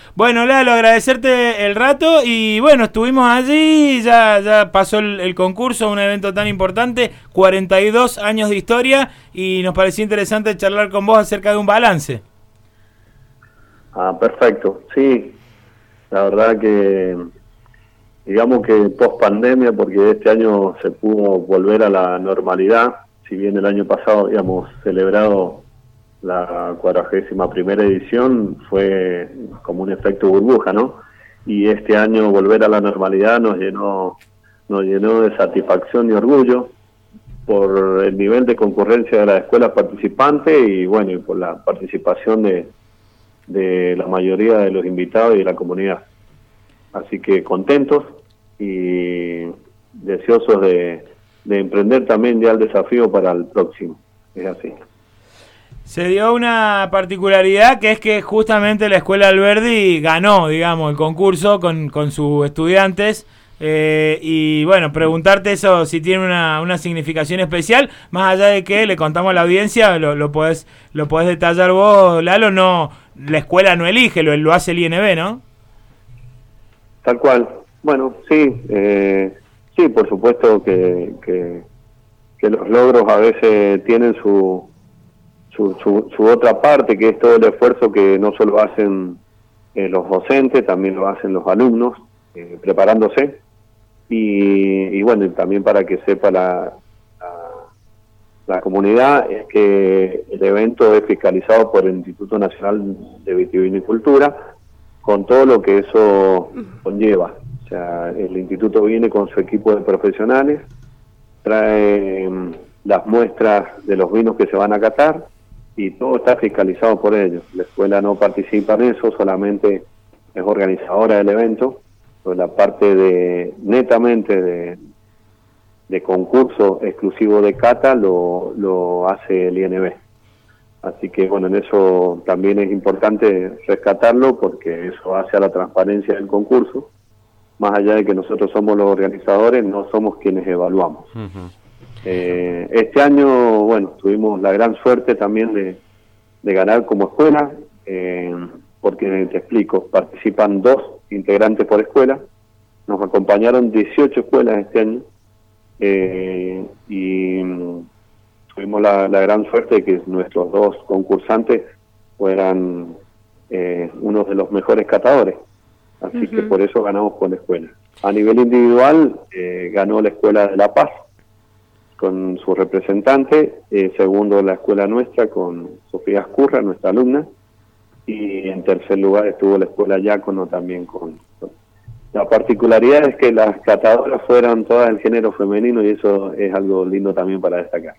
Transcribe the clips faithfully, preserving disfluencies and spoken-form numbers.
Bueno, Lalo, agradecerte el rato y bueno, estuvimos allí, ya, ya pasó el, el concurso, un evento tan importante, cuarenta y dos años de historia y nos pareció interesante charlar con vos acerca de un balance. Ah, perfecto, sí, la verdad que digamos que post pandemia, porque este año se pudo volver a la normalidad, si bien el año pasado habíamos celebrado la cuadragésima primera edición, fue como un efecto burbuja, ¿no? Y este año volver a la normalidad nos llenó, nos llenó de satisfacción y orgullo por el nivel de concurrencia de las escuelas participantes y bueno, y por la participación de, de la mayoría de los invitados y de la comunidad. Así que contentos y deseosos de, de emprender también ya el desafío para el próximo. Es así. Se dio una particularidad que es que justamente la Escuela Alberdi ganó, digamos, el concurso con, con sus estudiantes. Eh, y bueno, preguntarte eso, si tiene una, una significación especial, más allá de que le contamos a la audiencia, lo, lo podés, lo podés detallar vos, Lalo, no, la escuela no elige, lo, lo hace el I N B, ¿no? Tal cual. Bueno, sí, eh, sí, por supuesto que, que, que los logros a veces tienen su, su, su, su otra parte, que es todo el esfuerzo que no solo hacen eh, los docentes, también lo hacen los alumnos, eh, preparándose. Y, y bueno, y también para que sepa la, la, la comunidad, es que el evento es fiscalizado por el Instituto Nacional de Vitivinicultura, con todo lo que eso conlleva. O sea, el instituto viene con su equipo de profesionales, trae um, las muestras de los vinos que se van a catar y todo está fiscalizado por ellos. La escuela no participa en eso, solamente es organizadora del evento. Pero la parte de netamente de, de concurso exclusivo de cata lo, lo hace el I N B. Así que bueno, en eso también es importante rescatarlo porque eso hace a la transparencia del concurso. Más allá de que nosotros somos los organizadores, no somos quienes evaluamos. Uh-huh. Eh, este año, bueno, tuvimos la gran suerte también de, de ganar como escuela, eh, porque te explico, participan dos integrantes por escuela, nos acompañaron dieciocho escuelas este año, eh, y tuvimos la, la gran suerte de que nuestros dos concursantes fueran eh, unos de los mejores catadores, así uh-huh. que por eso ganamos con la escuela. A nivel individual, eh, ganó la Escuela de La Paz, con su representante, eh, segundo la escuela nuestra, con Sofía Escurra, nuestra alumna, y en tercer lugar estuvo la escuela Yácono también con... La particularidad es que las catadoras fueran todas del género femenino y eso es algo lindo también para destacar.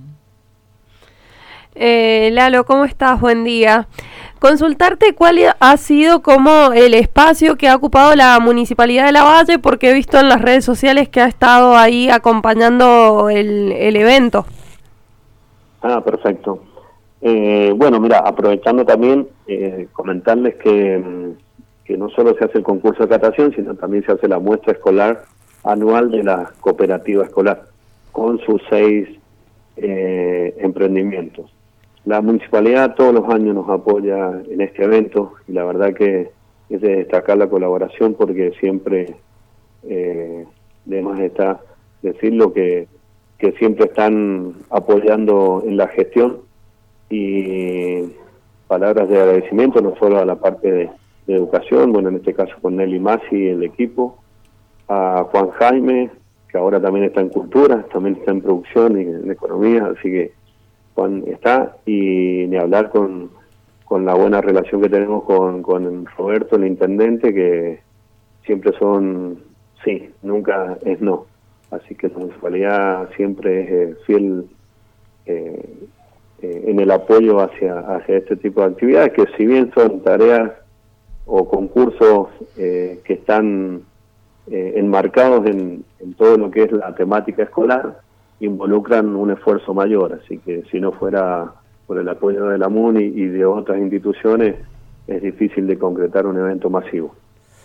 Eh, Lalo, ¿cómo estás? Buen día. Consultarte cuál ha sido como el espacio que ha ocupado la Municipalidad de Lavalle, porque he visto en las redes sociales que ha estado ahí acompañando el, el evento. Ah, perfecto. Eh, bueno, mira, aprovechando también, eh, comentarles que, que no solo se hace el concurso de catación, sino también se hace la muestra escolar anual de la cooperativa escolar, con sus seis eh, emprendimientos. La municipalidad todos los años nos apoya en este evento y la verdad que es de destacar la colaboración porque siempre, eh, además está decirlo que, que siempre están apoyando en la gestión y palabras de agradecimiento no solo a la parte de, de educación, bueno en este caso con Nelly Masi y el equipo, a Juan Jaime, que ahora también está en cultura, también está en producción y en economía, así que Juan está, y ni hablar con, con la buena relación que tenemos con, con Roberto, el intendente, que siempre son sí, nunca es no. Así que la municipalidad siempre es eh, fiel eh, eh, en el apoyo hacia, hacia este tipo de actividades, que si bien son tareas o concursos eh, que están eh, enmarcados en, en todo lo que es la temática escolar, involucran un esfuerzo mayor, así que si no fuera por el apoyo de la MUNI y de otras instituciones, es difícil de concretar un evento masivo.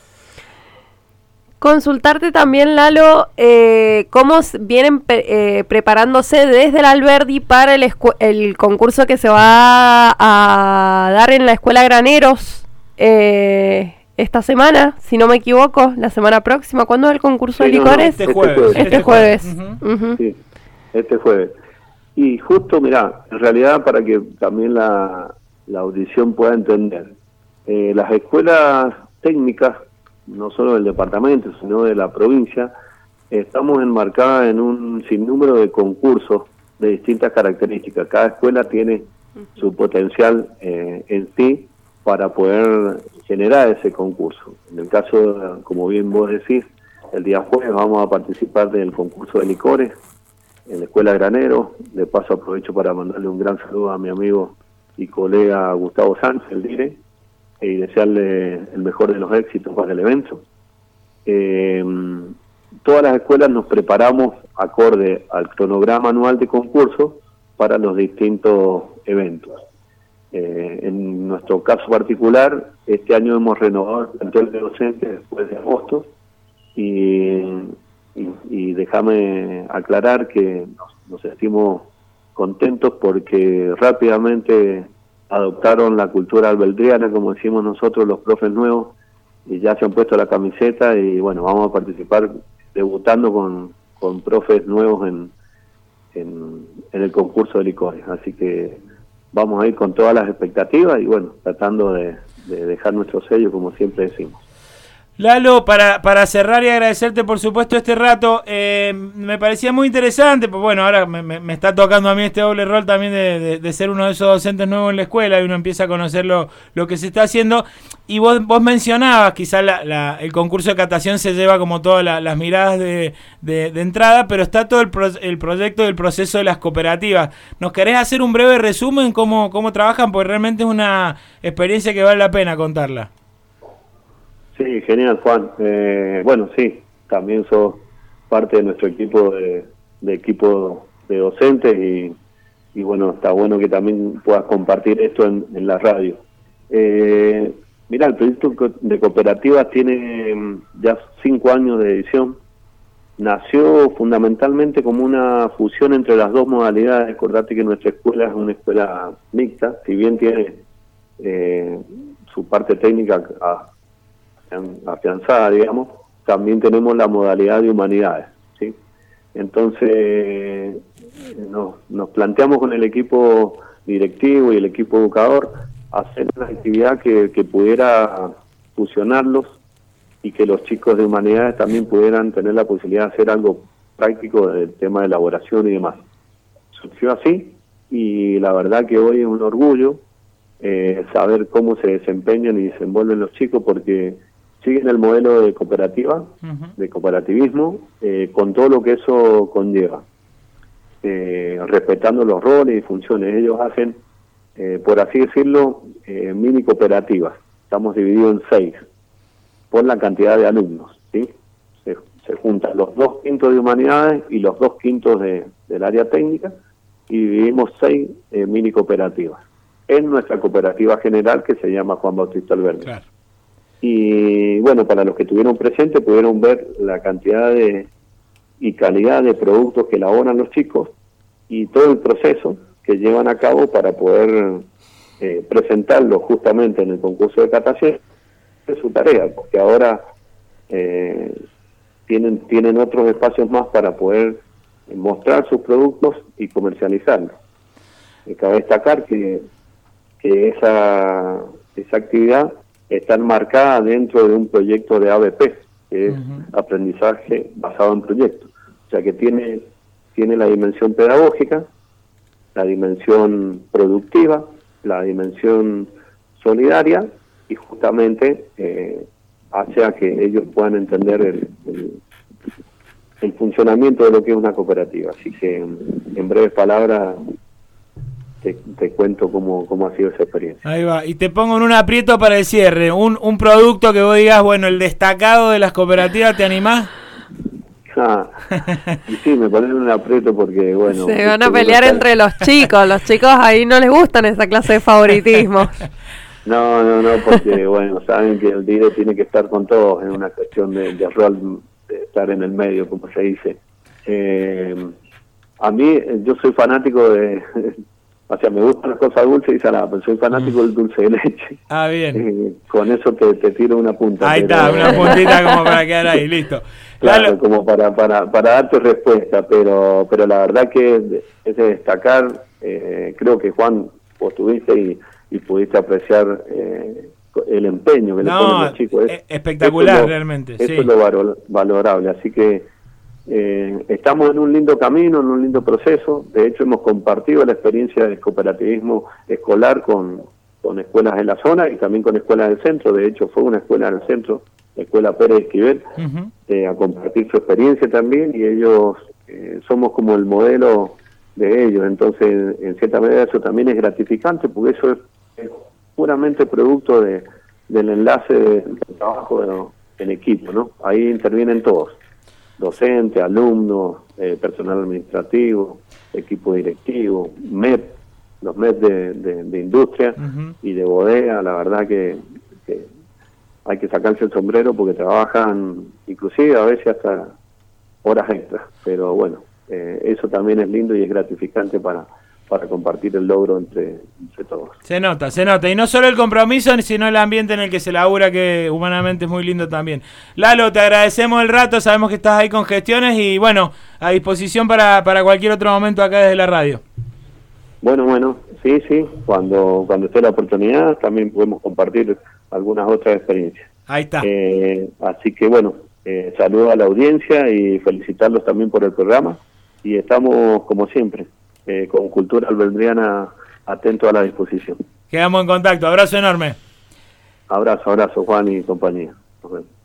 Consultarte también, Lalo, eh, cómo vienen eh, preparándose desde el Alberdi para el, el concurso que se va a dar en la Escuela Graneros, eh, esta semana, si no me equivoco, la semana próxima. ¿Cuándo es el concurso sí, de no, licores? No, este jueves. Este, este jueves. jueves. Uh-huh. Uh-huh. Sí, este jueves. Y justo, mirá, en realidad para que también la, la audición pueda entender, eh, las escuelas técnicas, no solo del departamento, sino de la provincia, estamos enmarcadas en un sinnúmero de concursos de distintas características. Cada escuela tiene su potencial eh, en sí para poder generar ese concurso. En el caso, como bien vos decís, el día jueves vamos a participar del concurso de licores en la Escuela Granero. De paso aprovecho para mandarle un gran saludo a mi amigo y colega Gustavo Sánchez, el dire, y desearle el mejor de los éxitos para el evento. Eh, todas las escuelas nos preparamos acorde al cronograma anual de concursos para los distintos eventos. Eh, en nuestro caso particular, este año hemos renovado el plantel de docentes después de agosto y, y, y déjame aclarar que nos, nos sentimos contentos porque rápidamente adoptaron la cultura albeldriana, como decimos nosotros los profes nuevos, y ya se han puesto la camiseta y bueno, vamos a participar debutando con, con profes nuevos en, en, en el concurso de licores, así que vamos a ir con todas las expectativas y bueno, tratando de, de dejar nuestro sello como siempre decimos. Lalo, para, para cerrar y agradecerte por supuesto este rato, eh, me parecía muy interesante, pues bueno, ahora me, me, me está tocando a mí este doble rol también de, de, de ser uno de esos docentes nuevos en la escuela y uno empieza a conocer lo, lo que se está haciendo. Y vos, vos mencionabas, quizás la, la, el concurso de catación se lleva como todas la, las miradas de, de, de entrada, pero está todo el, pro, el proyecto del proceso de las cooperativas. ¿Nos querés hacer un breve resumen cómo, cómo trabajan? Porque realmente es una experiencia que vale la pena contarla. Sí, genial, Juan. Eh, bueno, sí, también sos parte de nuestro equipo de, de equipo de docentes y, y bueno, está bueno que también puedas compartir esto en, en la radio. Eh, mira, el proyecto de cooperativas tiene ya cinco años de edición. Nació fundamentalmente como una fusión entre las dos modalidades. Acordate que nuestra escuela es una escuela mixta, si bien tiene eh, su parte técnica a, afianzada, digamos, también tenemos la modalidad de humanidades, ¿sí? Entonces nos, nos planteamos con el equipo directivo y el equipo educador hacer una actividad que, que pudiera fusionarlos y que los chicos de humanidades también pudieran tener la posibilidad de hacer algo práctico del tema de elaboración y demás. Surgió así y la verdad que hoy es un orgullo eh, saber cómo se desempeñan y desenvuelven los chicos porque siguen el modelo de cooperativa, uh-huh. de cooperativismo, eh, con todo lo que eso conlleva, eh, respetando los roles y funciones. Ellos hacen, eh, por así decirlo, eh, mini cooperativas. Estamos divididos en seis, por la cantidad de alumnos, ¿sí? Se, se juntan los dos quintos de humanidades y los dos quintos de, del área técnica y dividimos seis eh, mini cooperativas en nuestra cooperativa general que se llama Juan Bautista Alberdi. Claro. Y bueno, para los que estuvieron presentes pudieron ver la cantidad de y calidad de productos que elaboran los chicos y todo el proceso que llevan a cabo para poder eh, presentarlo justamente en el concurso de catación. Es su tarea, porque ahora eh, tienen tienen otros espacios más para poder mostrar sus productos y comercializarlos. Y cabe destacar que, que esa, esa actividad está enmarcada dentro de un proyecto de A B P, que es uh-huh. aprendizaje basado en proyectos. O sea que tiene, tiene la dimensión pedagógica, la dimensión productiva, la dimensión solidaria y justamente eh, hace a que ellos puedan entender el, el, el funcionamiento de lo que es una cooperativa. Así que en, en breves palabras Te, te cuento cómo, cómo ha sido esa experiencia. Ahí va, y te pongo en un aprieto para el cierre, un, un producto que vos digas, bueno, el destacado de las cooperativas, ¿te animás? Ah, y sí, me ponen en un aprieto porque, bueno... Se van a pelear entre los chicos, los chicos ahí no les gustan esa clase de favoritismo. No, no, no, porque, bueno, saben que el dire tiene que estar con todos, es una cuestión de, de rol, de estar en el medio, como se dice. Eh, a mí, yo soy fanático de... O sea, me gustan las cosas dulces y saladas, pero soy fanático mm. del dulce de leche. Ah, bien. Eh, con eso te, te tiro una punta. Ahí pero, está, una puntita como para quedar ahí, listo. Claro, Lalo. como para, para, para dar tu respuesta, pero, pero la verdad que es de destacar, eh, creo que Juan, vos tuviste y, y pudiste apreciar eh, el empeño que no, le ponen los chicos. Es, espectacular, eso lo, realmente. Eso sí. es lo valor, valorable, así que eh, estamos en un lindo camino, en un lindo proceso. De hecho, hemos compartido la experiencia del cooperativismo escolar con, con escuelas de la zona y también con escuelas del centro. De hecho, fue una escuela del centro, la Escuela Pérez Esquivel, uh-huh. eh, a compartir su experiencia también, y ellos eh, somos como el modelo de ellos. Entonces, en cierta medida eso también es gratificante, porque eso es, es puramente producto de, del enlace del trabajo de, en equipo, ¿no? Ahí intervienen todos, docentes, alumnos, eh, personal administrativo, equipo directivo, M E P, los M E P de, de, de industria uh-huh. y de bodega. La verdad que, que hay que sacarse el sombrero porque trabajan inclusive a veces hasta horas extras, pero bueno, eh, eso también es lindo y es gratificante para, para compartir el logro entre, entre todos. Se nota, se nota, y no solo el compromiso, sino el ambiente en el que se labura, que humanamente es muy lindo también. Lalo, te agradecemos el rato, sabemos que estás ahí con gestiones y bueno, a disposición para, para cualquier otro momento acá desde la radio. Bueno, bueno, sí, sí, cuando, cuando esté la oportunidad también podemos compartir algunas otras experiencias. Ahí está. Eh, así que bueno, eh, saludo a la audiencia y felicitarlos también por el programa, y estamos como siempre eh, con Cultura Alberdiana atento a la disposición. Quedamos en contacto, abrazo enorme. Abrazo, abrazo Juan y compañía. Nos vemos.